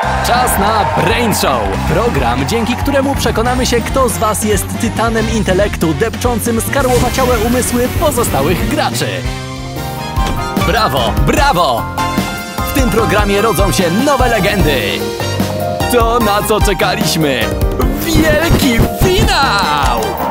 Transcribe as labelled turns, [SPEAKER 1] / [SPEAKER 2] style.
[SPEAKER 1] Czas na Brain Show. Program, dzięki któremu przekonamy się, kto z was jest tytanem intelektu depczącym skarłowaciałe umysły pozostałych graczy. Brawo, brawo! W tym programie rodzą się nowe legendy. To, na co czekaliśmy. Wielki finał!